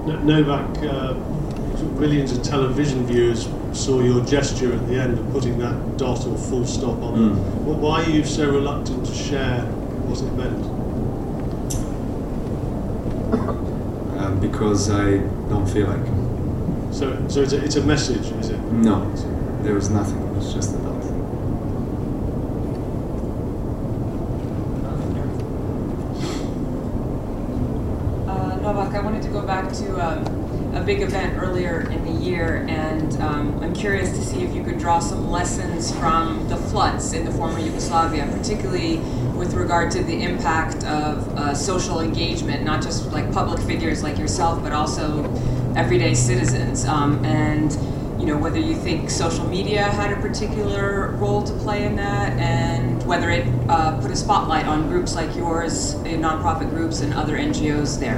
Novak, millions of television viewers saw your gesture at the end of putting that dot or full stop on it. Why are you so reluctant to share what it meant? Because I don't feel like. So it's a message, is it? No, there was nothing. It was just a dot. Novak, I wanted to go back to a big event earlier in the year, and I'm curious to see if you could draw some lessons from the floods in the former Yugoslavia, particularly with regard to the impact of social engagement, not just like public figures like yourself, but also everyday citizens, and whether you think social media had a particular role to play in that, and whether it put a spotlight on groups like yours, nonprofit groups and other NGOs there.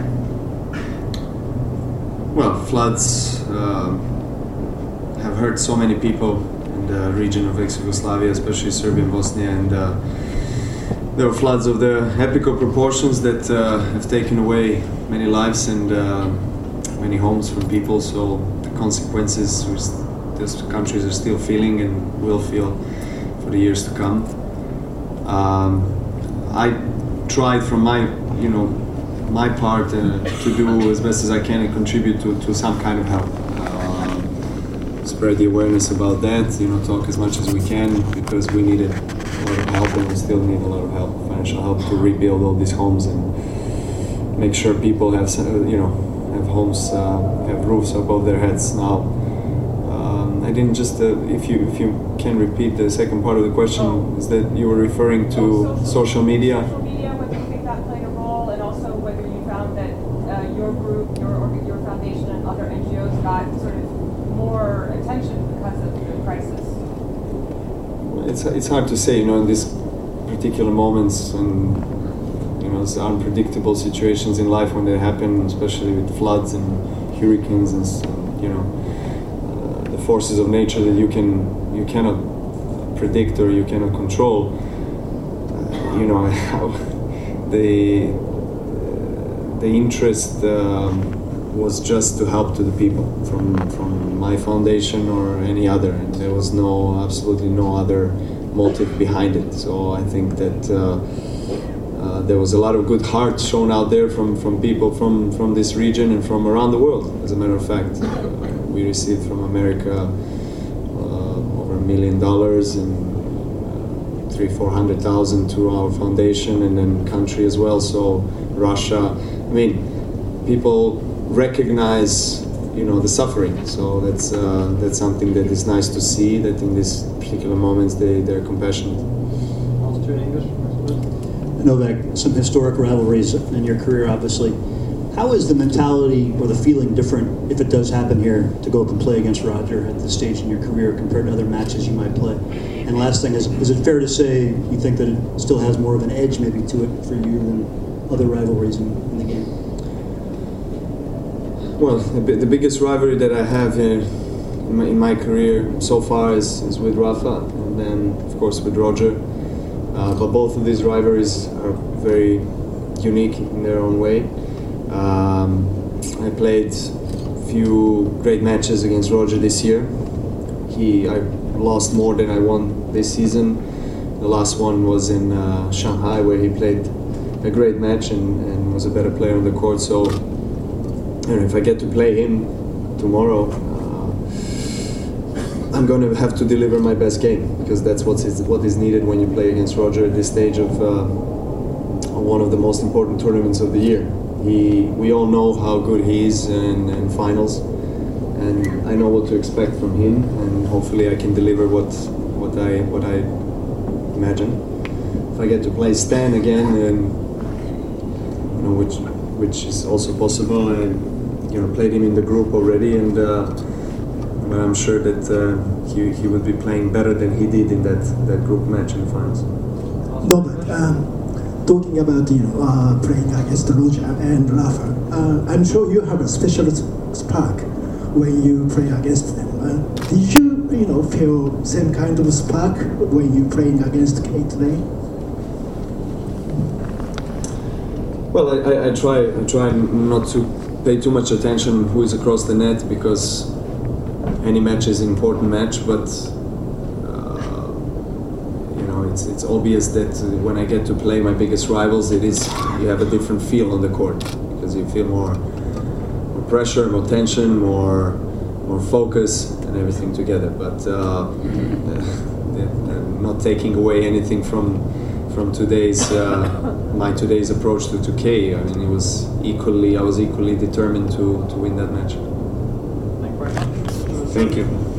Well, floods have hurt so many people in the region of ex-Yugoslavia, especially Serbia and Bosnia, and there were floods of the epical proportions that have taken away many lives and many homes from people. So the consequences these countries are still feeling and will feel for the years to come. I tried from my part to do as best as I can and contribute to some kind of help. Spread the awareness about that, talk as much as we can, because we needed a lot of help and we still need a lot of help, financial help, to rebuild all these homes and make sure people have homes, have roofs above their heads now. I didn't just, if you can repeat the second part of the question, is that you were referring to social media? Social media, whether you think that played a role, and also whether you found that your group, your foundation and other NGOs got sort of more attention because of the crisis. It's hard to say, in these particular moments and it's unpredictable situations in life when they happen, especially with floods and hurricanes and the forces of nature that you cannot predict or you cannot control. The interest was just to help to the people from my foundation or any other, and there was absolutely no other motive behind it. So I think that there was a lot of good heart shown out there from people from this region and from around the world. As a matter of fact, we received from America over $1 million and 300,000-400,000 to our foundation, and then country as well. So Russia, people recognize the suffering. So that's something that is nice to see, that in these particular moments they're compassionate. Novak, some historic rivalries in your career, obviously. How is the mentality or the feeling different, if it does happen here, to go up and play against Roger at this stage in your career compared to other matches you might play? And last thing is it fair to say you think that it still has more of an edge maybe to it for you than other rivalries in the game? Well, the biggest rivalry that I have in my career so far is with Rafa, and then of course with Roger. But both of these rivalries are very unique in their own way. I played a few great matches against Roger this year. I lost more than I won this season. The last one was in Shanghai, where he played a great match and was a better player on the court. So if I get to play him tomorrow, I'm going to have to deliver my best game, because that's what is needed when you play against Roger at this stage of one of the most important tournaments of the year. We all know how good he is in finals, and I know what to expect from him, and hopefully I can deliver what I imagine. If I get to play Stan again, and which is also possible, I played him in the group already, and but I'm sure that he will be playing better than he did in that group match in the finals. Novak, talking about playing against Roger and Rafa, I'm sure you have a special spark when you play against them. Did you feel same kind of spark when you playing against Kate today? Well, I try not to pay too much attention who is across the net, because any match is an important match, but it's obvious that when I get to play my biggest rivals, you have a different feel on the court, because you feel more pressure, more tension, more focus, and everything together. But not taking away anything from today's my today's approach to 2K. I mean, I was equally determined to win that match. Thank you.